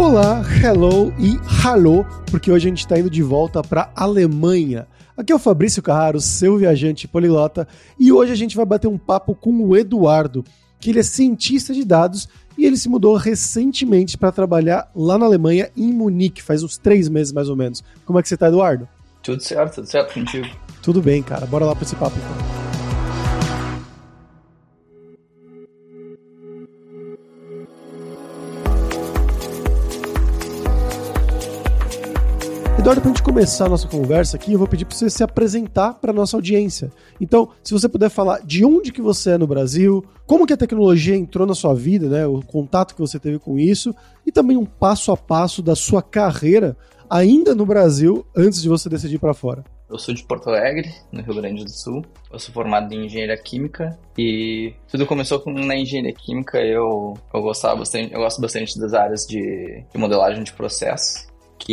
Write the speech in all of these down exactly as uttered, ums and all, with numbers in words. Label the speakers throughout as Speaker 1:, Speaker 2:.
Speaker 1: Olá, hello e hallo, porque hoje a gente está indo de volta para Alemanha. Aqui é o Fabrício Carraro, seu viajante poliglota, e hoje a gente vai bater um papo com o Eduardo, que ele é cientista de dados e ele se mudou recentemente para trabalhar lá na Alemanha, em Munique, faz uns três meses mais ou menos. Como é que você tá, Eduardo?
Speaker 2: Tudo certo, tudo certo contigo.
Speaker 1: Tudo bem, cara. Bora lá para esse papo então. Eduardo, para a gente começar a nossa conversa aqui, eu vou pedir para você se apresentar para a nossa audiência. Então, se você puder falar de onde que você é no Brasil, como que a tecnologia entrou na sua vida, né, o contato que você teve com isso, e também um passo a passo da sua carreira ainda no Brasil, antes de você decidir para fora.
Speaker 2: Eu sou de Porto Alegre, no Rio Grande do Sul. Eu sou formado em Engenharia Química e tudo começou com na Engenharia Química. Eu, eu, gostava bastante, eu gosto bastante das áreas de, de modelagem de processos,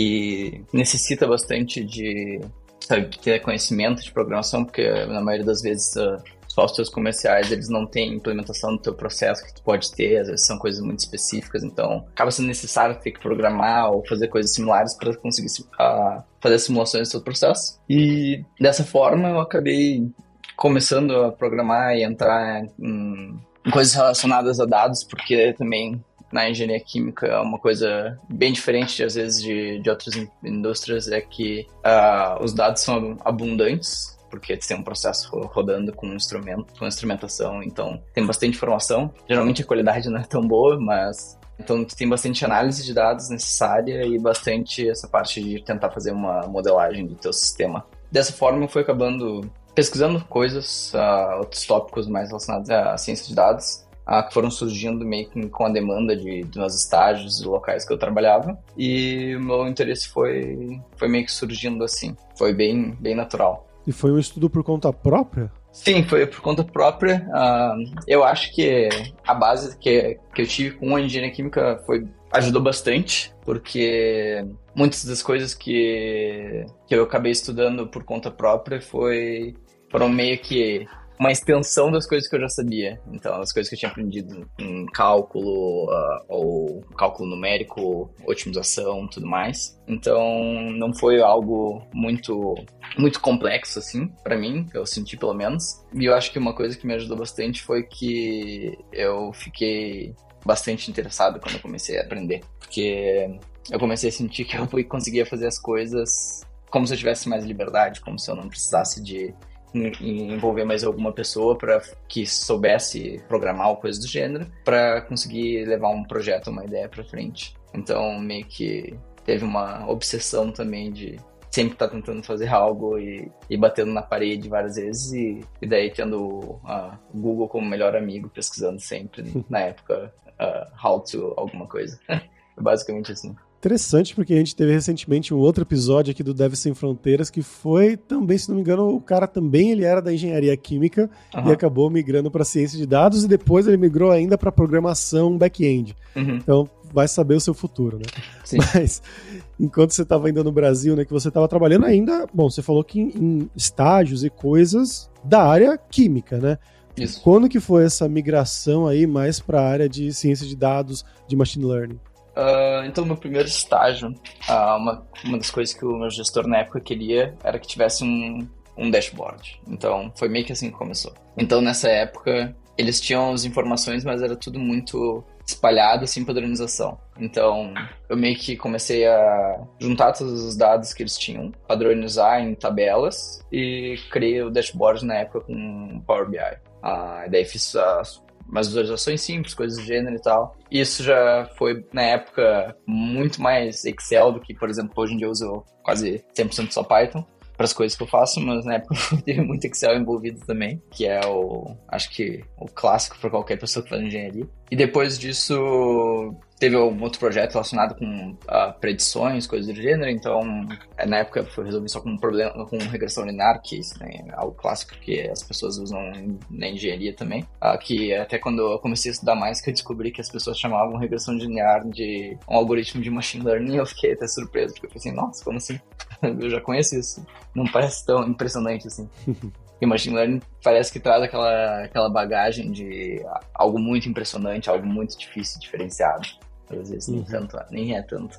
Speaker 2: que necessita bastante de, sabe, ter conhecimento de programação, porque na maioria das vezes uh, os softwares comerciais eles não têm implementação do teu processo que tu pode ter, às vezes são coisas muito específicas, então acaba sendo necessário ter que programar ou fazer coisas similares para conseguir uh, fazer simulações do teu processo. E dessa forma eu acabei começando a programar e entrar em, em coisas relacionadas a dados, porque também na engenharia química é uma coisa bem diferente, às vezes, de, de outras indústrias, é que uh, os dados são abundantes, porque tem um processo rodando com um instrumento, com instrumentação, então tem bastante informação. Geralmente a qualidade não é tão boa, mas então tem bastante análise de dados necessária e bastante essa parte de tentar fazer uma modelagem do teu sistema. Dessa forma eu fui acabando pesquisando coisas, uh, outros tópicos mais relacionados à ciência de dados, Ah, que foram surgindo meio que com a demanda de, de meus estágios e locais que eu trabalhava, e o meu interesse foi, foi meio que surgindo assim, foi bem, bem natural.
Speaker 1: E foi um estudo por conta própria?
Speaker 2: Sim, foi por conta própria. Uh, eu acho que a base que, que eu tive com a engenharia química foi, ajudou bastante, porque muitas das coisas que, que eu acabei estudando por conta própria foi, foram meio que uma extensão das coisas que eu já sabia. Então, as coisas que eu tinha aprendido em cálculo, uh, ou cálculo numérico, otimização, tudo mais. Então, não foi algo muito, muito complexo, assim, pra mim, que eu senti pelo menos. E eu acho que uma coisa que me ajudou bastante foi que eu fiquei bastante interessado quando eu comecei a aprender. Porque eu comecei a sentir que eu conseguia fazer as coisas como se eu tivesse mais liberdade, como se eu não precisasse de envolver mais alguma pessoa para que soubesse programar ou coisa do gênero, para conseguir levar um projeto, uma ideia para frente. Então, meio que teve uma obsessão também de sempre estar tá tentando fazer algo e, e batendo na parede várias vezes, e, e daí tendo o Google como melhor amigo, pesquisando sempre, na época, uh, how to alguma coisa. Basicamente assim.
Speaker 1: Interessante, porque a gente teve recentemente um outro episódio aqui do Devs Sem Fronteiras, que foi também, se não me engano, o cara também ele era da engenharia química, uhum, e acabou migrando para ciência de dados, e depois ele migrou ainda para programação back-end. Uhum. Então, vai saber o seu futuro, né? Sim. Mas, enquanto você estava ainda no Brasil, né, que você estava trabalhando ainda, bom, você falou que em, em estágios e coisas da área química, né?
Speaker 2: Isso.
Speaker 1: Quando que foi essa migração aí mais para a área de ciência de dados, de machine learning?
Speaker 2: Uh, então, no meu primeiro estágio, uh, uma, uma das coisas que o meu gestor na época queria era que tivesse um, um dashboard. Então, foi meio que assim que começou. Então, nessa época, eles tinham as informações, mas era tudo muito espalhado, sem padronização. Então, eu meio que comecei a juntar todos os dados que eles tinham, padronizar em tabelas, e criei o dashboard na época com Power B I. Uh, daí fiz as umas visualizações simples, coisas do gênero e tal. Isso já foi, na época, muito mais Excel do que, por exemplo, hoje em dia eu uso quase cem por cento só Python para as coisas que eu faço, mas na época teve muito Excel envolvido também, que é o, acho que, o clássico para qualquer pessoa que faz engenharia. E depois disso, teve um outro projeto relacionado com uh, predições, coisas do gênero, então, na época, foi resolvido só com um problema, com regressão linear, que isso, né, é algo clássico que as pessoas usam na engenharia também, uh, que até quando eu comecei a estudar mais, que eu descobri que as pessoas chamavam regressão linear de um algoritmo de machine learning, eu fiquei até surpreso, porque eu pensei, nossa, como assim? Eu já conheço isso, não parece tão impressionante assim. E o machine learning parece que traz aquela, aquela bagagem de algo muito impressionante, algo muito difícil, diferenciado. às vezes nem, uhum. tanto, nem é tanto.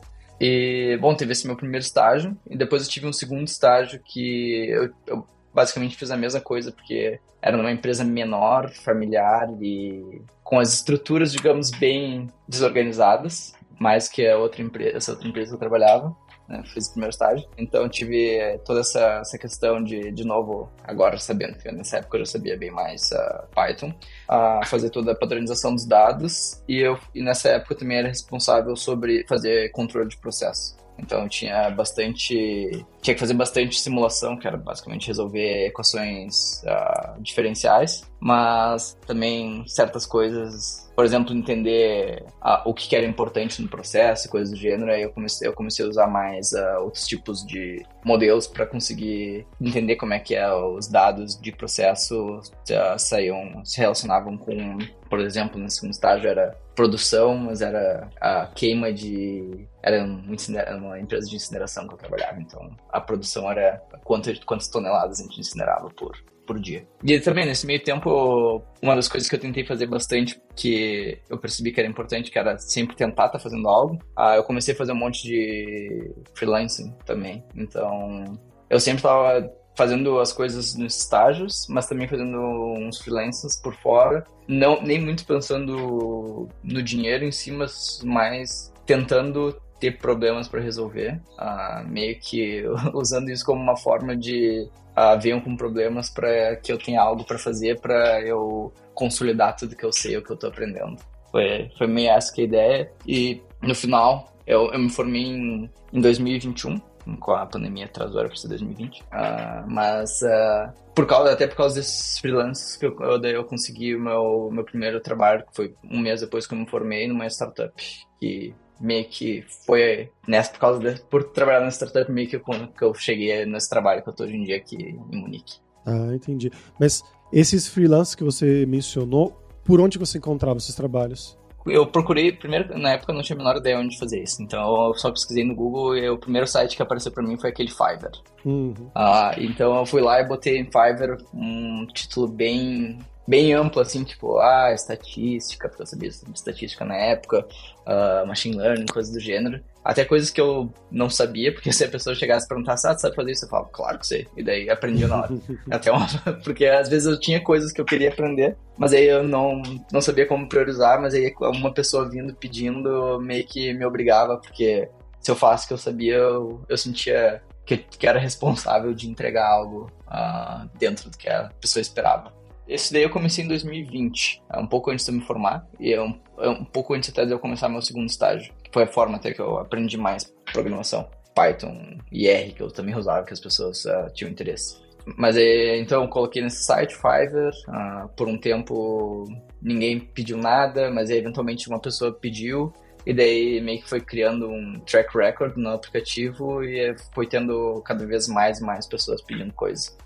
Speaker 2: E, bom, teve esse meu primeiro estágio, e depois eu tive um segundo estágio que eu, eu basicamente fiz a mesma coisa, porque era numa empresa menor, familiar e com as estruturas, digamos, bem desorganizadas, mais que a outra empresa, essa outra empresa que eu trabalhava. Né, fiz o primeiro estágio, então eu tive toda essa, essa questão de, de novo, agora sabendo que nessa época eu já sabia bem mais uh, Python, a uh, fazer toda a padronização dos dados, e eu e nessa época eu também era responsável sobre fazer controle de processo. Então eu tinha bastante, tinha que fazer bastante simulação, que era basicamente resolver equações uh, diferenciais, mas também certas coisas, por exemplo, entender uh, o que era importante no processo, coisas do gênero. Aí eu comecei, eu comecei a usar mais uh, outros tipos de modelos para conseguir entender como é que é, os dados de processo uh, saíam, se relacionavam com, por exemplo, nesse segundo estágio era produção, mas era a queima de... Era uma empresa de incineração que eu trabalhava, então a produção era quantas, quantas toneladas a gente incinerava por, por dia. E também, nesse meio tempo, uma das coisas que eu tentei fazer bastante, que eu percebi que era importante, que era sempre tentar estar fazendo algo, eu comecei a fazer um monte de freelancing também. Então, eu sempre estava fazendo as coisas nos estágios, mas também fazendo uns freelancers por fora, não, nem muito pensando no dinheiro em si, mas mais tentando ter problemas para resolver, uh, meio que usando isso como uma forma de uh, venham com problemas para que eu tenha algo para fazer, para eu consolidar tudo que eu sei, o que eu tô aprendendo. Foi, foi meio essa que a ideia, e no final eu, eu me formei em, em dois mil e vinte e um, com a pandemia atrasou, era para ser dois mil e vinte, uh, mas uh, por causa, até por causa desses freelances que eu, eu, eu consegui o meu, meu primeiro trabalho, que foi um mês depois que eu me formei, numa startup, que meio que foi nessa, por causa de, por trabalhar na startup, meio que eu, que eu cheguei nesse trabalho que eu tô hoje em dia aqui em Munique.
Speaker 1: Ah, entendi. Mas esses freelances que você mencionou, por onde você encontrava esses trabalhos?
Speaker 2: Eu procurei, primeiro, na época eu não tinha a menor ideia onde fazer isso, então eu só pesquisei no Google e o primeiro site que apareceu pra mim foi aquele Fiverr.
Speaker 1: Uhum.
Speaker 2: Ah, então eu fui lá e botei em Fiverr um título bem, bem amplo, assim, tipo, ah, estatística, porque eu sabia de estatística na época, uh, machine learning, coisas do gênero. Até coisas que eu não sabia, porque se a pessoa chegasse e perguntasse, ah, tu sabe fazer isso? Eu falava, claro que sei. E daí aprendi na hora. Até uma... Porque às vezes eu tinha coisas que eu queria aprender, mas aí eu não, não sabia como priorizar, mas aí uma pessoa vindo pedindo meio que me obrigava, porque se eu faço o que eu sabia, eu, eu sentia que, que era responsável de entregar algo uh, dentro do que a pessoa esperava. Esse daí eu comecei em dois mil e vinte, um pouco antes de eu me formar, e é um, um pouco antes até de eu começar meu segundo estágio, que foi a forma até que eu aprendi mais programação, Python e R, que eu também usava, que as pessoas uh, tinham interesse. Mas então eu coloquei nesse site, Fiverr, uh, por um tempo ninguém pediu nada, mas aí eventualmente uma pessoa pediu, e daí meio que foi criando um track record no aplicativo e foi tendo cada vez mais e mais pessoas pedindo coisa.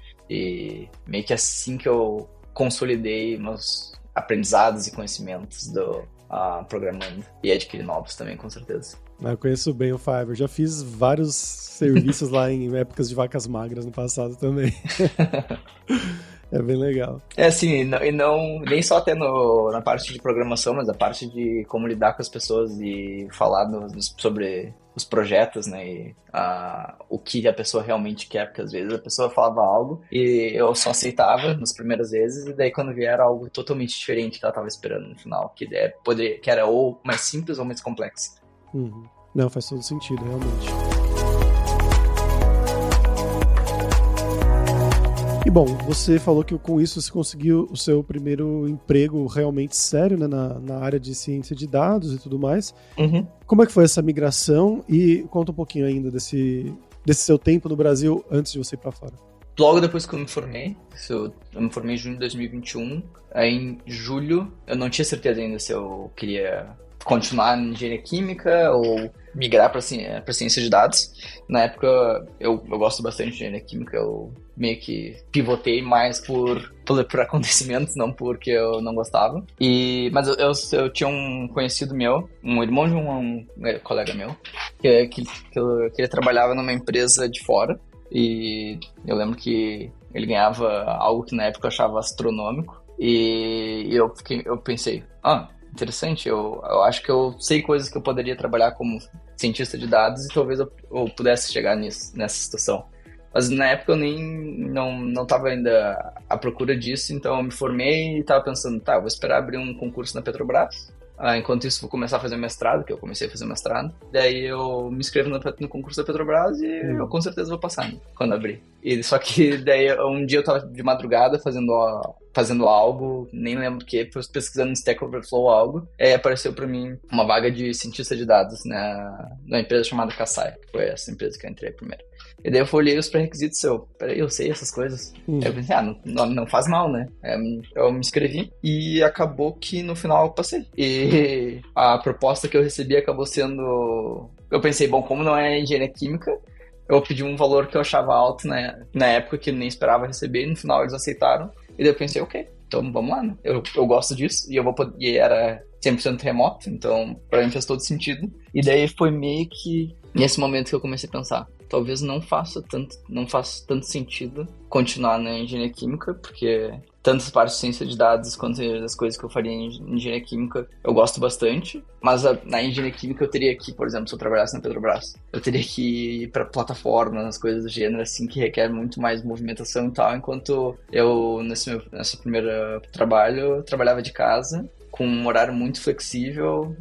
Speaker 2: E meio que assim que eu consolidei meus aprendizados e conhecimentos do uh, programando e adquiri novos também, com certeza.
Speaker 1: Eu conheço bem o Fiverr, já fiz vários serviços lá em épocas de vacas magras no passado também. É bem legal.
Speaker 2: É assim, e não, e não nem só até no, na parte de programação, mas a parte de como lidar com as pessoas e falar no, no, sobre os projetos, né, e uh, o que a pessoa realmente quer, porque às vezes a pessoa falava algo e eu só aceitava nas primeiras vezes, e daí quando vier algo totalmente diferente que ela estava esperando no final, que, é, poderia, que era ou mais simples ou mais complexo.
Speaker 1: Uhum. Não, faz todo sentido, realmente. E bom, você falou que com isso você conseguiu o seu primeiro emprego realmente sério, né, na, na área de ciência de dados e tudo mais.
Speaker 2: Uhum.
Speaker 1: Como é que foi essa migração? E conta um pouquinho ainda desse, desse seu tempo no Brasil antes de você ir para fora.
Speaker 2: Logo depois que eu me formei, eu, eu me formei em junho de dois mil e vinte e um, aí em julho eu não tinha certeza ainda se eu queria continuar na engenharia química ou migrar para para ciência de dados. Na época eu, eu gosto bastante de engenharia química, eu meio que pivotei mais por, por, por acontecimentos, não porque eu não gostava. E, mas eu, eu, eu tinha um conhecido meu, um irmão de um, um colega meu, que, que, que, eu, que ele trabalhava numa empresa de fora, e eu lembro que ele ganhava algo que na época eu achava astronômico, e eu, fiquei, eu pensei, ah, interessante. Eu, eu acho que eu sei coisas que eu poderia trabalhar como cientista de dados e talvez eu, eu pudesse chegar nisso, nessa situação. Mas na época eu nem não, não tava ainda à procura disso, então eu me formei e tava pensando, tá, vou esperar abrir um concurso na Petrobras. Ah, enquanto isso, vou começar a fazer mestrado, que eu comecei a fazer mestrado. Daí eu me inscrevo no, no concurso da Petrobras e hum. eu com certeza vou passar, né, quando abrir. E, só que daí um dia eu tava de madrugada fazendo, fazendo algo, nem lembro o que, pesquisando no Stack Overflow algo, e aí apareceu pra mim uma vaga de cientista de dados na, na empresa chamada Kassai, que foi essa empresa que eu entrei primeiro. E daí eu olhei os pré-requisitos e eu, peraí, eu sei essas coisas. Hum. Aí eu pensei, ah, não, não, não faz mal, né? Eu me inscrevi e acabou que no final eu passei. E a proposta que eu recebi acabou sendo... Eu pensei, bom, como não é engenharia química, eu pedi um valor que eu achava alto né, na época, que eu nem esperava receber, e no final eles aceitaram. E daí eu pensei, ok, então vamos lá, né? Eu, eu gosto disso e eu vou poder... E era cem por cento remoto, então pra mim fez todo sentido. E daí foi meio que nesse momento que eu comecei a pensar, talvez não faça tanto, não faça tanto sentido continuar na engenharia química, porque tanto as partes de ciência de dados quanto as coisas que eu faria em engenharia química eu gosto bastante, mas a, na engenharia química eu teria que, por exemplo, se eu trabalhasse na Petrobras, eu teria que ir para plataformas, coisas do gênero, assim, que requer muito mais movimentação e tal, enquanto eu, nesse meu nesse primeiro trabalho, eu trabalhava de casa, com um horário muito flexível,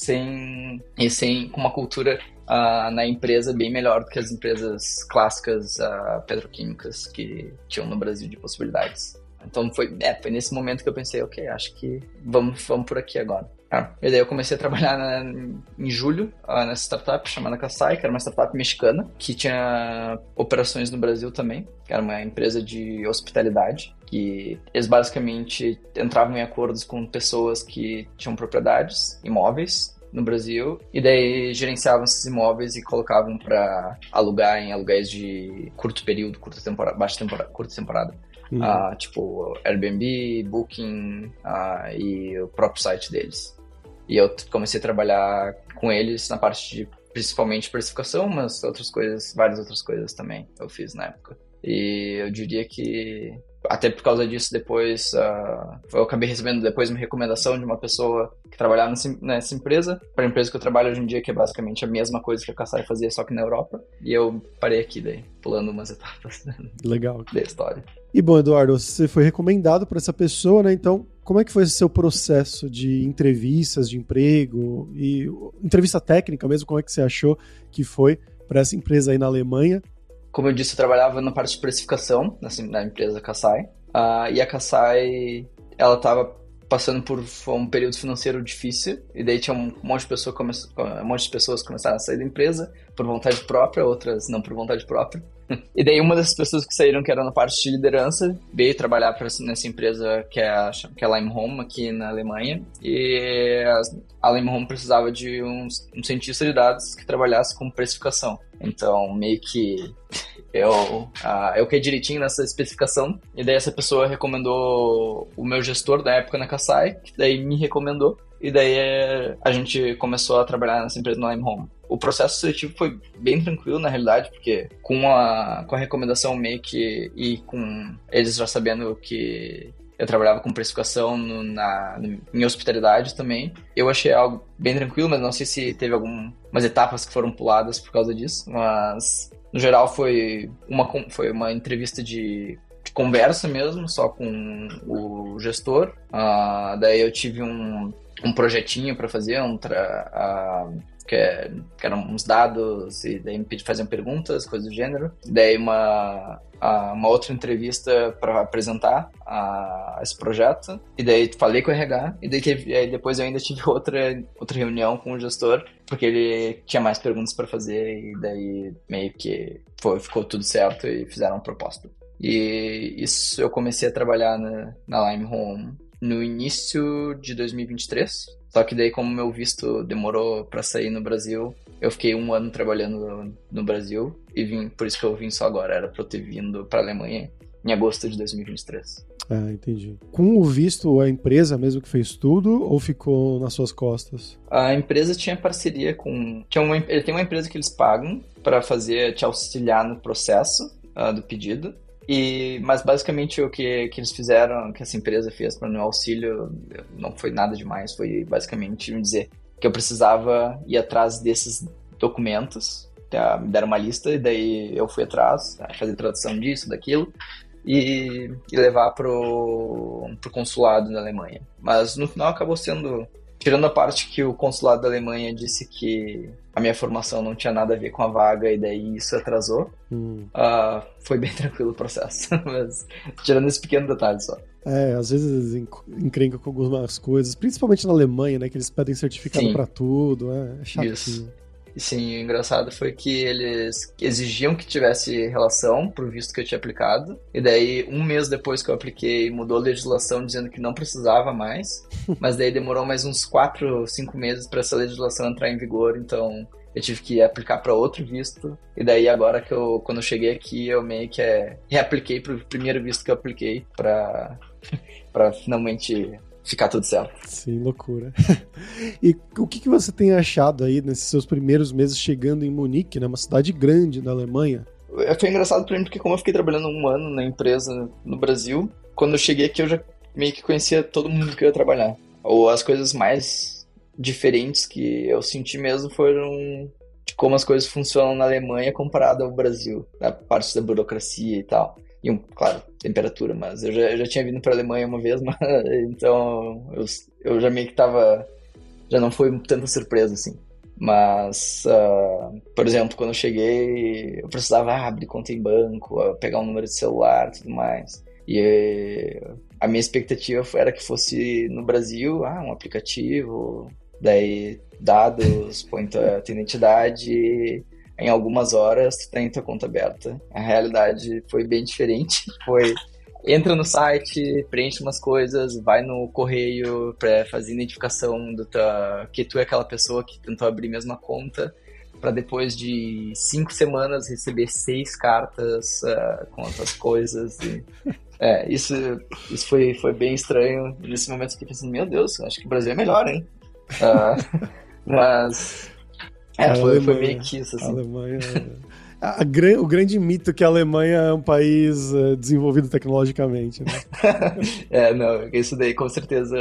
Speaker 2: sem, e sem, com uma cultura uh, na empresa bem melhor do que as empresas clássicas uh, petroquímicas que tinham no Brasil de possibilidades. Então foi, é, foi nesse momento que eu pensei, ok, acho que vamos, vamos por aqui agora. Ah, e daí eu comecei a trabalhar na, em julho uh, nessa startup chamada Kassai, que era uma startup mexicana, que tinha operações no Brasil também, que era uma empresa de hospitalidade, que eles basicamente entravam em acordos com pessoas que tinham propriedades, imóveis no Brasil, e daí gerenciavam esses imóveis e colocavam para alugar em aluguéis de curto período, curta temporada, baixa temporada, curta temporada. Uhum. Uh, tipo Airbnb, Booking uh, e o próprio site deles. E eu comecei a trabalhar com eles na parte de principalmente precificação, mas outras coisas, várias outras coisas também eu fiz na época. E eu diria que até por causa disso depois uh, eu acabei recebendo depois uma recomendação de uma pessoa que trabalhava nessa, nessa empresa, para a empresa que eu trabalho hoje em dia, que é basicamente a mesma coisa que a Kassai fazia, só que na Europa. E eu parei aqui daí, pulando umas etapas
Speaker 1: Legal.
Speaker 2: da história.
Speaker 1: E bom, Eduardo, você foi recomendado por essa pessoa, né? Então, como é que foi esse seu processo de entrevistas, de emprego e entrevista técnica mesmo? Como é que você achou que foi para essa empresa aí na Alemanha?
Speaker 2: Como eu disse, eu trabalhava na parte de precificação na empresa Kassai. Uh, e a Kassai, ela estava passando por um período financeiro difícil. E daí tinha um monte de, pessoa come... um monte de pessoas que começaram a sair da empresa por vontade própria, outras não por vontade própria. E daí uma dessas pessoas que saíram, que era na parte de liderança, veio trabalhar pra, nessa empresa que é a, que é a Lime Home, aqui na Alemanha. E a Lime Home precisava de um, um cientista de dados que trabalhasse com precificação. Então, meio que eu, uh, eu caí direitinho nessa especificação. E daí essa pessoa recomendou o meu gestor da época na Kassai, que daí me recomendou. E daí a gente começou a trabalhar nessa empresa no Lime Home. O processo seletivo foi bem tranquilo, na realidade, porque com a, com a recomendação meio que, e com eles já sabendo que eu trabalhava com precificação no, na, no, em hospitalidade também, eu achei algo bem tranquilo, mas não sei se teve algumas etapas que foram puladas por causa disso, mas no geral foi uma, foi uma entrevista de, de conversa mesmo, só com o gestor. Uh, daí eu tive um, um projetinho para fazer, um tra, uh, que, é, que eram uns dados, e daí me faziam perguntas, coisas do gênero. Daí uma, uma outra entrevista para apresentar a, esse projeto, e daí falei com o R H, e daí teve, aí depois eu ainda tive outra, outra reunião com o gestor, porque ele tinha mais perguntas para fazer, e daí meio que foi, ficou tudo certo e fizeram uma proposta. E isso eu comecei a trabalhar na, na Lime Home no início de dois mil e vinte e três. Só que daí, como meu visto demorou para sair no Brasil, eu fiquei um ano trabalhando no Brasil e vim, por isso que eu vim só agora. Era para eu ter vindo para a Alemanha em agosto de dois mil e vinte e três.
Speaker 1: Ah, entendi. Com o visto, a empresa mesmo que fez tudo ou ficou nas suas costas?
Speaker 2: A empresa tinha parceria com... Tinha uma, ele tem uma empresa que eles pagam para fazer, te auxiliar no processo uh, do pedido. E, mas basicamente o que, que eles fizeram, que essa empresa fez para o meu auxílio, não foi nada demais, foi basicamente me dizer que eu precisava ir atrás desses documentos, tá? Me deram uma lista e daí eu fui atrás, tá? Fazer tradução disso, daquilo, e, e levar pro, pro consulado da Alemanha. Mas no final acabou sendo, tirando a parte que o consulado da Alemanha disse que a minha formação não tinha nada a ver com a vaga e daí isso atrasou, hum. uh, foi bem tranquilo o processo, mas tirando esse pequeno detalhe só.
Speaker 1: É, às vezes encrenca com algumas coisas, principalmente na Alemanha, né, que eles pedem certificado pra tudo, é, é chatinho.
Speaker 2: Isso. Sim, o engraçado foi que eles exigiam que tivesse relação pro visto que eu tinha aplicado, e daí um mês depois que eu apliquei mudou a legislação dizendo que não precisava mais, mas daí demorou mais uns quatro, cinco meses para essa legislação entrar em vigor, então eu tive que aplicar para outro visto, e daí agora que eu, quando eu cheguei aqui, eu meio que é, reapliquei pro primeiro visto que eu apliquei para para finalmente ficar tudo certo.
Speaker 1: Sim, loucura. E o que, que você tem achado aí nesses seus primeiros meses chegando em Munique, né, uma cidade grande da Alemanha?
Speaker 2: Foi engraçado pra mim, porque como eu fiquei trabalhando um ano na empresa no Brasil, quando eu cheguei aqui eu já meio que conhecia todo mundo que eu ia trabalhar. Ou as coisas mais diferentes que eu senti mesmo foram de como as coisas funcionam na Alemanha comparado ao Brasil, na parte da burocracia e tal. E, claro, temperatura, mas eu já, eu já tinha vindo pra Alemanha uma vez, mas, então eu, eu já meio que tava... Já não foi tanta surpresa, assim. Mas, uh, por exemplo, quando eu cheguei, eu precisava ah, abrir conta em banco, uh, pegar um número de celular e tudo mais. E uh, a minha expectativa era que fosse no Brasil, ah, um aplicativo, daí dados, põe tua, tua identidade... Em algumas horas, tu tem tua conta aberta. A realidade foi bem diferente. Foi, entra no site, preenche umas coisas, vai no correio para fazer identificação do tua, que tu é aquela pessoa que tentou abrir a mesma conta, para depois de cinco semanas receber seis cartas uh, com outras coisas. E, é, isso, isso foi, foi bem estranho. Nesse momento eu fiquei pensando, meu Deus, acho que o Brasil é melhor, hein? Uh, mas... É, foi, Alemanha, foi meio que isso, assim.
Speaker 1: A Alemanha... a, a, o grande mito que a Alemanha é um país uh, desenvolvido tecnologicamente, né?
Speaker 2: É, não, isso daí com certeza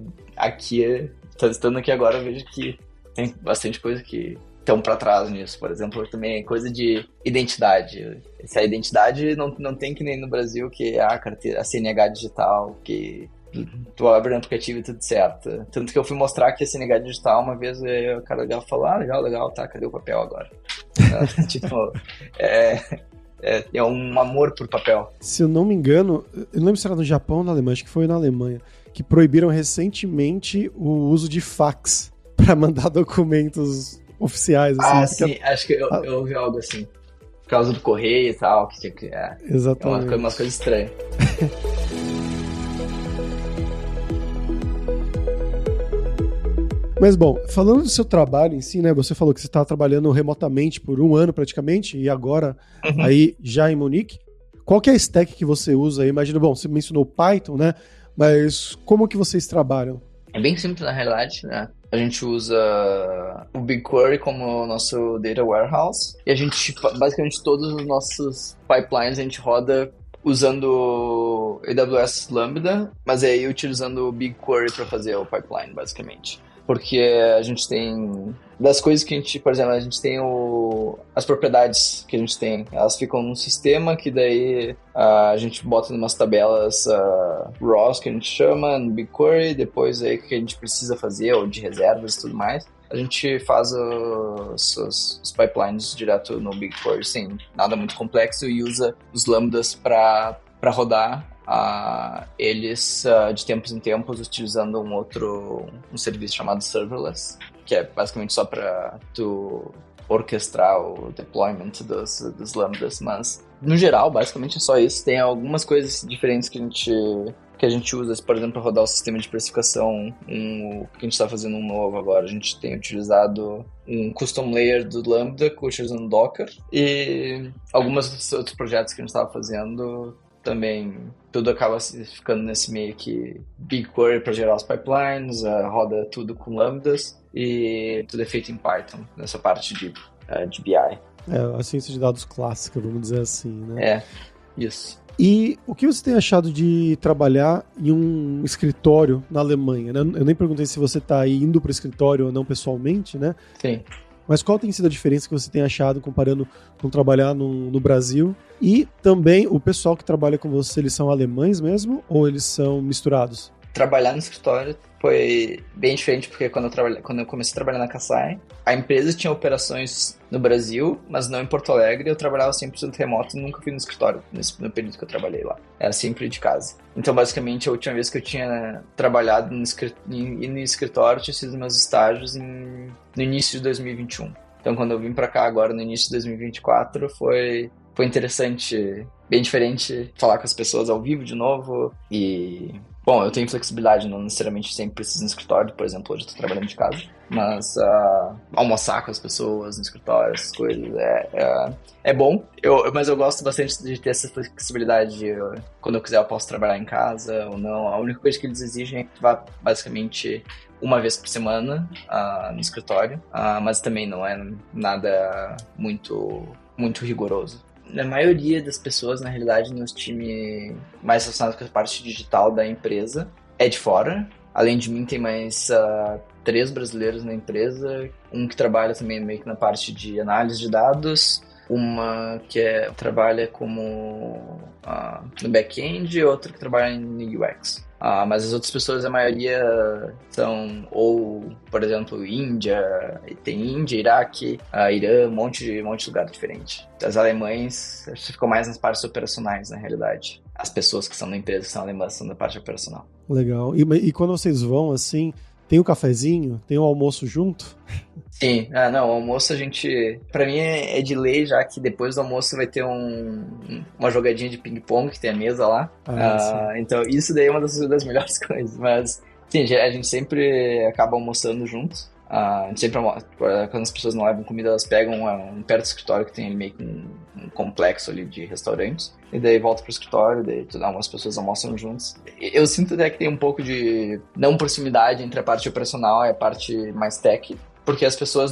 Speaker 2: aqui, estando aqui agora, eu vejo que tem bastante coisa que estão para trás nisso. Por exemplo, também coisa de identidade. Se a identidade não, não tem que nem no Brasil, que é a carteira, a C N H digital, que... tu abre o aplicativo e tudo certo. Tanto que eu fui mostrar que a C N H digital uma vez, e o cara legal falou, ah, legal, legal, tá, cadê o papel agora? Tipo, é, é, é um amor por papel.
Speaker 1: Se eu não me engano, eu não lembro se era no Japão ou na Alemanha, acho que foi na Alemanha, que proibiram recentemente o uso de fax para mandar documentos oficiais. Assim,
Speaker 2: ah, sim, a... acho que eu, eu ouvi algo assim. Por causa do correio e tal, que tinha que... É,
Speaker 1: exatamente.
Speaker 2: É uma, umas coisas estranhas.
Speaker 1: Mas, bom, falando do seu trabalho em si, né? Você falou que você estava trabalhando remotamente por um ano praticamente, e agora uhum. aí já em Munique. Qual que é a stack que você usa aí? Imagina, bom, você mencionou Python, né? Mas como que vocês trabalham?
Speaker 2: É bem simples, na realidade, né? A gente usa o BigQuery como nosso data warehouse, e a gente, basicamente, todos os nossos pipelines a gente roda usando A W S Lambda, mas aí utilizando o BigQuery para fazer o pipeline, basicamente. Porque a gente tem... Das coisas que a gente... Por exemplo, a gente tem o, as propriedades que a gente tem. Elas ficam num sistema que daí uh, a gente bota em umas tabelas uh, raws, que a gente chama, no BigQuery. Depois aí que a gente precisa fazer, ou de reservas e tudo mais. A gente faz os, os, os pipelines direto no BigQuery, sem nada muito complexo, e usa os lambdas para para rodar Uh, eles uh, de tempos em tempos utilizando um outro um serviço chamado serverless, que é basicamente só para tu orquestrar o deployment dos, dos lambdas, mas no geral basicamente é só isso. Tem algumas coisas diferentes que a gente que a gente usa, por exemplo, para rodar o sistema de precificação, um, que a gente está fazendo um novo agora. A gente tem utilizado um custom layer do Lambda utilizando Docker, e alguns outros projetos que a gente estava fazendo também, tudo acaba ficando nesse meio que BigQuery para gerar os pipelines, uh, roda tudo com lambdas, e tudo é feito em Python, nessa parte de, uh, de B I.
Speaker 1: É, a ciência de dados clássica, vamos dizer assim, né?
Speaker 2: É, isso.
Speaker 1: E o que você tem achado de trabalhar em um escritório na Alemanha, né? Eu nem perguntei se você está indo para o escritório ou não pessoalmente, né?
Speaker 2: Sim.
Speaker 1: Mas qual tem sido a diferença que você tem achado comparando com trabalhar no, no Brasil? E também o pessoal que trabalha com você, eles são alemães mesmo ou eles são misturados?
Speaker 2: Trabalhar no escritório foi bem diferente, porque quando eu, trabalhei, quando eu comecei a trabalhar na Kassai, a empresa tinha operações no Brasil, mas não em Porto Alegre. Eu trabalhava cem por cento remoto e nunca fui no escritório nesse, no período que eu trabalhei lá. Era sempre de casa. Então, basicamente, a última vez que eu tinha trabalhado no, em, no escritório tinha sido meus estágios em, no início de dois mil e vinte e um. Então, quando eu vim pra cá agora, no início de dois mil e vinte e quatro, foi, foi interessante, bem diferente, falar com as pessoas ao vivo de novo e... Bom, eu tenho flexibilidade, não necessariamente sempre preciso no escritório, por exemplo, hoje eu tô trabalhando de casa, mas uh, almoçar com as pessoas no escritório, essas coisas, é, é, é bom, eu, mas eu gosto bastante de ter essa flexibilidade, de, eu, quando eu quiser eu posso trabalhar em casa ou não. A única coisa que eles exigem é que tu vá basicamente uma vez por semana uh, no escritório, uh, mas também não é nada muito, muito rigoroso. A maioria das pessoas, na realidade, nos times mais relacionados com a parte digital da empresa é de fora. Além de mim, tem mais uh, três brasileiros na empresa. Um que trabalha também meio que na parte de análise de dados. Uma que é, trabalha como uh, no back-end e outra que trabalha no U X. Uh, mas as outras pessoas, a maioria são, ou, por exemplo, Índia, tem Índia, Iraque, uh, Irã, um monte de, um monte de lugar diferente. As alemães ficam mais nas partes operacionais, na realidade. As pessoas que estão na empresa, que são alemãs, são da parte operacional.
Speaker 1: Legal. E, e quando vocês vão, assim, tem o cafezinho? Tem o almoço junto?
Speaker 2: Sim. Ah, não, o almoço a gente... Pra mim é, é de lei, já que depois do almoço vai ter um, uma jogadinha de ping-pong, que tem a mesa lá. Ah, ah, então, isso daí é uma das, das melhores coisas. Mas, sim, a gente sempre acaba almoçando juntos. Ah, a gente sempre almoça. Quando as pessoas não levam comida, elas pegam um, um perto do escritório que tem meio que um, um complexo ali de restaurantes. E daí volta pro escritório, daí algumas pessoas almoçam juntos. Eu sinto até que tem um pouco de não proximidade entre a parte operacional e a parte mais tech. Porque as pessoas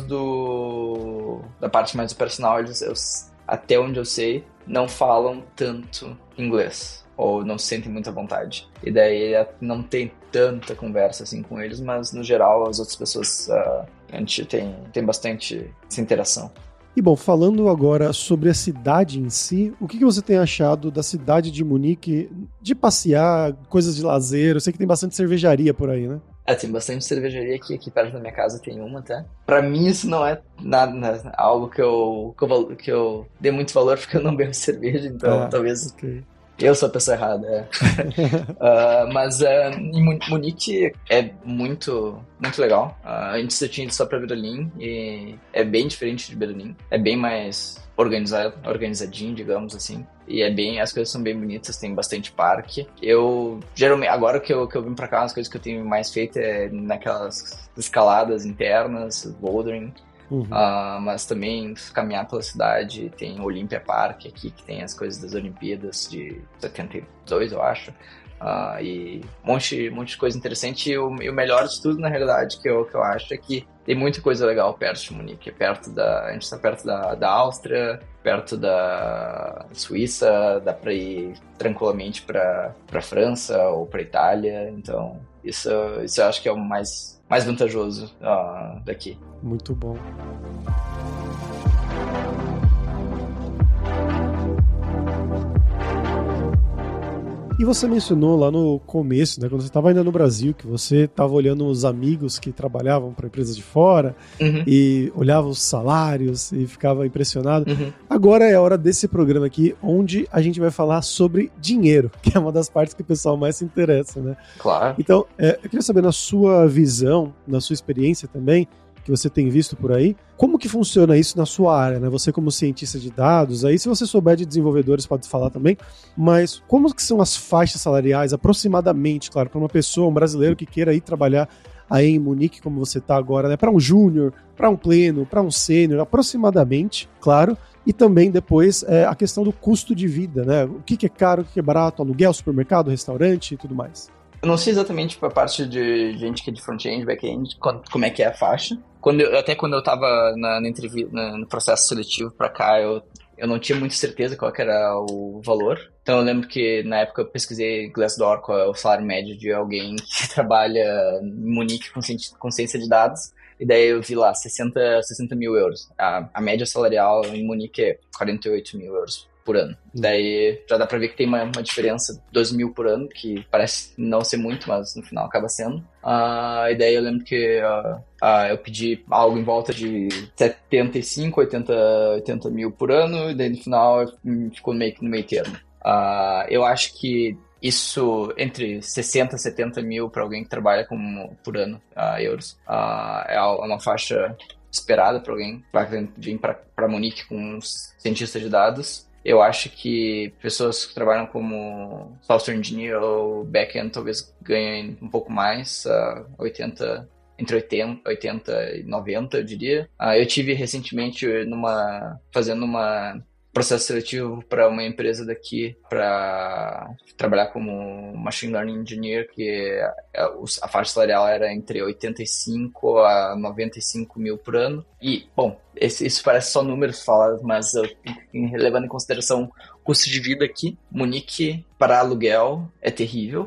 Speaker 2: do da parte mais operacional, eles, eu, até onde eu sei, não falam tanto inglês. Ou não se sentem muita vontade. E daí não tem tanta conversa assim com eles, mas no geral as outras pessoas, uh, a gente tem, tem bastante essa interação.
Speaker 1: E bom, falando agora sobre a cidade em si, o que, que você tem achado da cidade de Munique, de passear, coisas de lazer? Eu sei que tem bastante cervejaria por aí, né?
Speaker 2: É, tem bastante cervejaria aqui, aqui perto da minha casa tem uma até. Pra mim isso não é nada, algo que eu, que eu, que eu dê muito valor, porque eu não bebo cerveja, então ah, talvez... Okay. Eu sou a pessoa errada, é. uh, mas uh, em Munique é muito, muito legal. Uh, antes eu tinha ido só pra Berlim e é bem diferente de Berlim. É bem mais organizado, organizadinho, digamos assim. E é bem, as coisas são bem bonitas, tem bastante parque. Eu, geralmente, agora que eu, que eu vim pra cá, as coisas que eu tenho mais feito é naquelas escaladas internas, bouldering. Uhum. Uh, mas também caminhar pela cidade. Tem o Olympia Park aqui, que tem as coisas das Olimpíadas de setenta e dois, eu acho. Uh, e um monte, um monte de coisa interessante. E o, e o melhor de tudo, na realidade, que eu, que eu acho é que tem muita coisa legal perto de Munique. Perto da, a gente está perto da, da Áustria, perto da Suíça, dá para ir tranquilamente para para França ou para Itália. Então, isso, isso eu acho que é o mais, mais vantajoso uh, daqui.
Speaker 1: Muito bom. E você mencionou lá no começo, né, quando você estava ainda no Brasil, que você estava olhando os amigos que trabalhavam para empresas de fora, uhum, e olhava os salários e ficava impressionado. Uhum. Agora é a hora desse programa aqui, onde a gente vai falar sobre dinheiro, que é uma das partes que o pessoal mais se interessa, né?
Speaker 2: Claro.
Speaker 1: Então, é, eu queria saber, na sua visão, na sua experiência também, que você tem visto por aí, como que funciona isso na sua área, né? Você como cientista de dados, aí se você souber de desenvolvedores pode falar também, mas como que são as faixas salariais aproximadamente, claro, para uma pessoa, um brasileiro que queira ir trabalhar aí em Munique, como você está agora, né? Para um júnior, para um pleno, para um sênior, aproximadamente, claro, e também depois é, a questão do custo de vida, né? O que, que é caro, o que, que é barato, aluguel, supermercado, restaurante e tudo mais.
Speaker 2: Eu não sei exatamente pra parte de gente que é de front-end, back-end, como é que é a faixa. Quando eu, até quando eu tava na, na entrevista, na, no processo seletivo pra cá, eu, eu não tinha muita certeza qual que era o valor. Então eu lembro que na época eu pesquisei Glassdoor, qual é o salário médio de alguém que trabalha em Munique com, com ciência de dados. E daí eu vi lá sessenta mil euros. A, a média salarial em Munique é quarenta e oito mil euros por ano. Daí já dá pra ver que tem uma, uma diferença de doze mil por ano, que parece não ser muito, mas no final acaba sendo. Uh, e daí eu lembro que uh, uh, eu pedi algo em volta de setenta e cinco, oitenta mil por ano, e daí no final ficou meio que no meio termo. Uh, eu acho que isso, entre sessenta e setenta mil para alguém que trabalha como, por ano, uh, euros, uh, é uma faixa esperada para alguém que vai vir para Munique com um cientista de dados. Eu acho que pessoas que trabalham como software engineer ou back-end talvez ganhem um pouco mais, uh, oitenta, entre oitenta e noventa, eu diria. Uh, eu tive recentemente numa, fazendo uma processo seletivo para uma empresa daqui para trabalhar como machine learning engineer, que a faixa salarial era entre oitenta e cinco a noventa e cinco mil por ano. E, bom, esse, isso parece só números falados, mas eu, levando em consideração o custo de vida aqui, Munique para aluguel é terrível.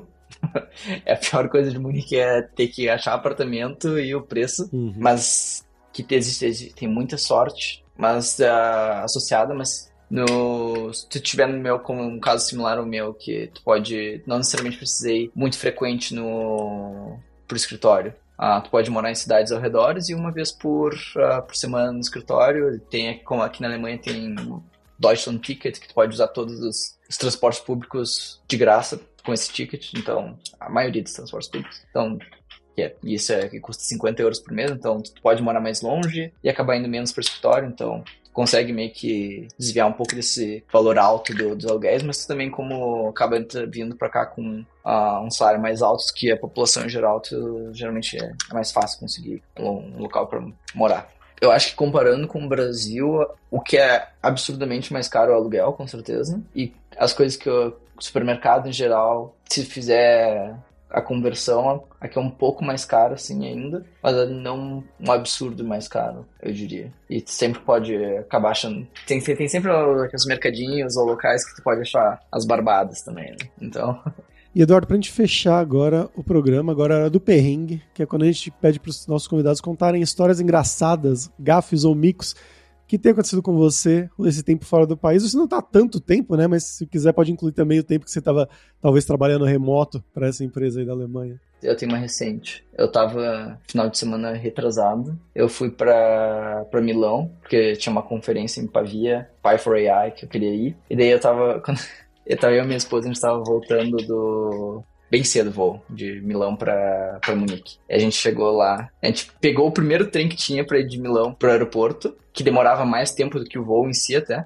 Speaker 2: É a pior coisa de Munique é ter que achar apartamento e o preço, uhum. Mas que existe, tem muita sorte, mas uh, associada, mas No, se tu tiver no meu, como um caso similar ao meu, que tu pode, não necessariamente precisei muito frequente no, pro escritório. Ah, tu pode morar em cidades ao redor e uma vez por, uh, por semana no escritório. Tem, como aqui na Alemanha tem Deutschland Ticket, que tu pode usar todos os, os transportes públicos de graça com esse ticket. Então, a maioria dos transportes públicos. Então, é, isso é que custa cinquenta euros por mês, então tu pode morar mais longe e acabar indo menos pro escritório, então consegue meio que desviar um pouco desse valor alto do, dos aluguéis, mas tu também, como acaba vindo pra cá com uh, um salário mais alto que a população em geral, tu, geralmente é, é mais fácil conseguir um local pra morar. Eu acho que comparando com o Brasil, o que é absurdamente mais caro é o aluguel, com certeza, e as coisas que o supermercado em geral, se fizer a conversão, aqui é um pouco mais caro assim ainda, mas não um absurdo mais caro, eu diria. E tu sempre pode acabar achando... Tem, tem sempre os mercadinhos ou locais que tu pode achar as barbadas também, né? Então...
Speaker 1: E, Eduardo, pra gente fechar agora o programa, agora era do perrengue, que é quando a gente pede pros nossos convidados contarem histórias engraçadas, gafes ou micos, que tem acontecido com você esse tempo fora do país. Você não está há tanto tempo, né? Mas se quiser pode incluir também o tempo que você estava talvez trabalhando remoto para essa empresa aí da Alemanha.
Speaker 2: Eu tenho uma recente. Eu tava final de semana retrasado. Eu fui pra, pra Milão, porque tinha uma conferência em Pavia, Pi for A I, que eu queria ir. E daí eu tava... Quando eu tava eu e minha esposa, a gente tava voltando do... Bem cedo o voo, de Milão pra, pra Munique. A gente chegou lá, a gente pegou o primeiro trem que tinha pra ir de Milão pro aeroporto, que demorava mais tempo do que o voo em si até.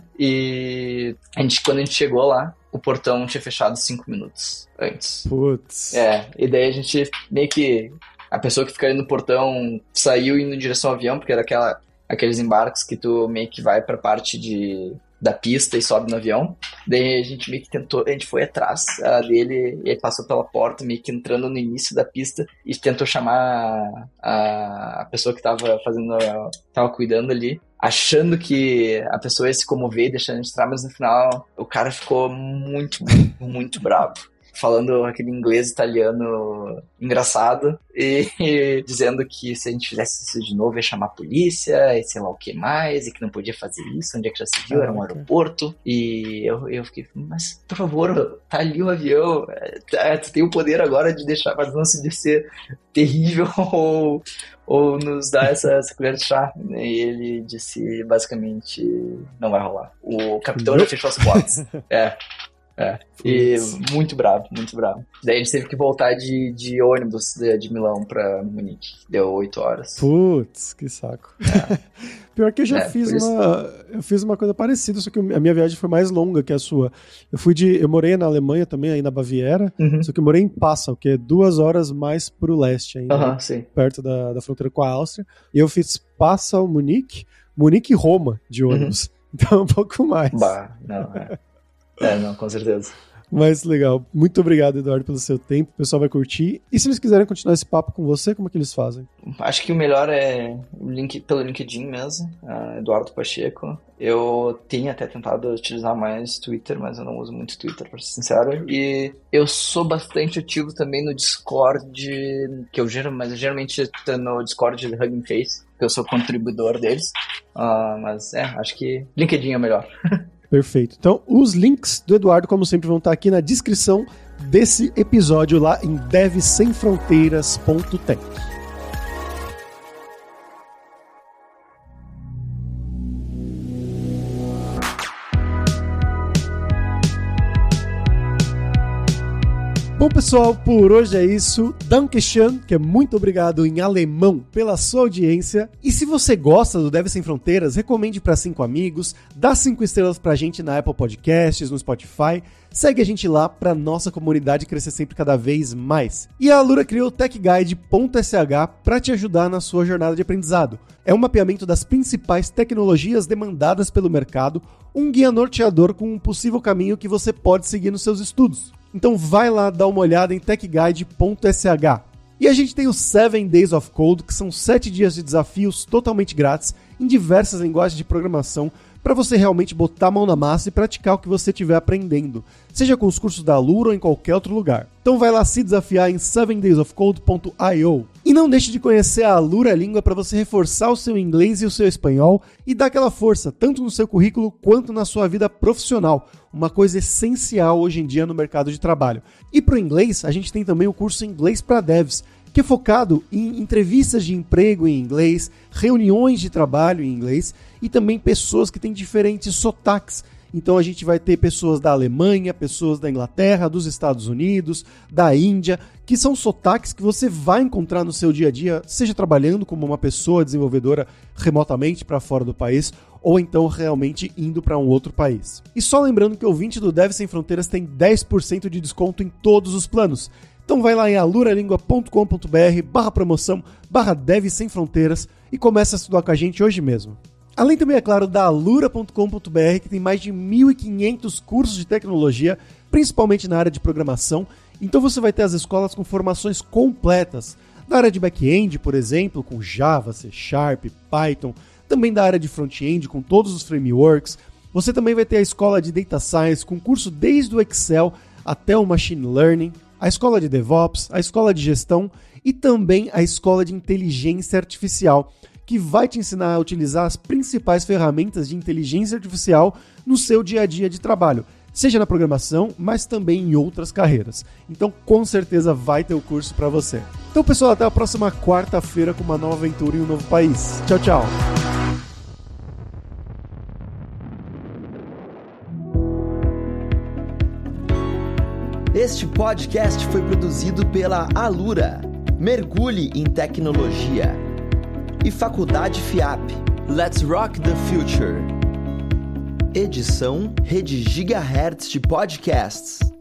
Speaker 2: E a gente, quando a gente chegou lá, o portão tinha fechado cinco minutos antes.
Speaker 1: Putz.
Speaker 2: É, e daí a gente meio que... A pessoa que fica ali no portão saiu indo em direção ao avião, porque era aquela, aqueles embarques que tu meio que vai pra parte de... da pista e sobe no avião. Daí a gente meio que tentou, a gente foi atrás uh, dele e aí passou pela porta, meio que entrando no início da pista e tentou chamar a, a pessoa que tava fazendo, tava cuidando ali, achando que a pessoa ia se comover e deixando a gente entrar, mas no final o cara ficou muito, muito, muito bravo. Falando aquele inglês italiano engraçado e, e dizendo que se a gente fizesse isso de novo ia chamar a polícia e sei lá o que mais, e que não podia fazer isso, onde é que já se viu, era um aeroporto. E eu, eu fiquei, mas por favor, tá ali o avião, é, tu tem o poder agora de deixar, mas não se ser terrível ou, ou nos dar essa, essa colher de chá. E ele disse basicamente, não vai rolar. O capitão já fechou as portas. É. É, e muito bravo, muito bravo. Daí a gente teve que voltar de, de ônibus de, de Milão pra Munique. Deu oito horas.
Speaker 1: Putz, que saco. É. Pior que eu já é, fiz uma eu fiz uma coisa parecida, só que a minha viagem foi mais longa que a sua. Eu fui de, eu morei na Alemanha também, aí na Baviera, uhum. Só que eu morei em Passau, que é duas horas mais pro leste ainda,
Speaker 2: uhum,
Speaker 1: né?
Speaker 2: Sim.
Speaker 1: Perto da, da fronteira com a Áustria. E eu fiz Passau, Munique, Munique e Roma de ônibus. Uhum. Então um pouco mais.
Speaker 2: Bah, não, é. É, não, com certeza.
Speaker 1: Mas legal. Muito obrigado, Eduardo, pelo seu tempo. O pessoal vai curtir. E se eles quiserem continuar esse papo com você, como é que eles fazem?
Speaker 2: Acho que o melhor é o link, pelo LinkedIn mesmo, uh, Eduardo Pacheco. Eu tenho até tentado utilizar mais Twitter, mas eu não uso muito Twitter, pra ser sincero. E eu sou bastante ativo também no Discord, que eu gero, mas eu geralmente estou no Discord do Hugging Face, que eu sou contribuidor deles. Uh, mas é, acho que LinkedIn é melhor.
Speaker 1: Perfeito. Então, os links do Eduardo, como sempre, vão estar aqui na descrição desse episódio lá em dev sem fronteiras ponto tech. Bom, pessoal, por hoje é isso. Dankeschön, que é muito obrigado em alemão pela sua audiência. E se você gosta do Dev Sem Fronteiras, recomende para cinco amigos, dá cinco estrelas pra gente na Apple Podcasts, no Spotify. Segue a gente lá pra nossa comunidade crescer sempre cada vez mais. E a Alura criou o tech guide ponto s h para te ajudar na sua jornada de aprendizado. É um mapeamento das principais tecnologias demandadas pelo mercado, um guia norteador com um possível caminho que você pode seguir nos seus estudos. Então vai lá dar uma olhada em tech guide ponto s h. E a gente tem os seven Days of Code, que são sete dias de desafios totalmente grátis em diversas linguagens de programação para você realmente botar a mão na massa e praticar o que você estiver aprendendo, seja com os cursos da Alura ou em qualquer outro lugar. Então vai lá se desafiar em seven days of code ponto i o. E não deixe de conhecer a Alura Língua para você reforçar o seu inglês e o seu espanhol e dar aquela força, tanto no seu currículo quanto na sua vida profissional, uma coisa essencial hoje em dia no mercado de trabalho. E para o inglês, a gente tem também o curso Inglês para Devs, que é focado em entrevistas de emprego em inglês, reuniões de trabalho em inglês e também pessoas que têm diferentes sotaques. Então a gente vai ter pessoas da Alemanha, pessoas da Inglaterra, dos Estados Unidos, da Índia, que são sotaques que você vai encontrar no seu dia a dia, seja trabalhando como uma pessoa desenvolvedora remotamente para fora do país, ou então realmente indo para um outro país. E só lembrando que o ouvinte do Dev Sem Fronteiras tem dez por cento de desconto em todos os planos. Então vai lá em aluralingua ponto com ponto b r barra promoção barra Dev Sem Fronteiras e começa a estudar com a gente hoje mesmo. Além também, é claro, da alura ponto com ponto b r, que tem mais de mil e quinhentos cursos de tecnologia, principalmente na área de programação. Então você vai ter as escolas com formações completas, na área de back-end, por exemplo, com Java, C Sharp, Python, também da área de front-end, com todos os frameworks. Você também vai ter a escola de Data Science, com curso desde o Excel até o Machine Learning, a escola de DevOps, a escola de gestão e também a escola de inteligência artificial, que vai te ensinar a utilizar as principais ferramentas de inteligência artificial no seu dia a dia de trabalho, seja na programação, mas também em outras carreiras. Então, com certeza vai ter o curso para você. Então, pessoal, até a próxima quarta-feira com uma nova aventura em um novo país. Tchau, tchau!
Speaker 3: Este podcast foi produzido pela Alura, Mergulhe em Tecnologia, e Faculdade FIAP. Let's Rock the Future. Edição Rede Gigahertz de Podcasts.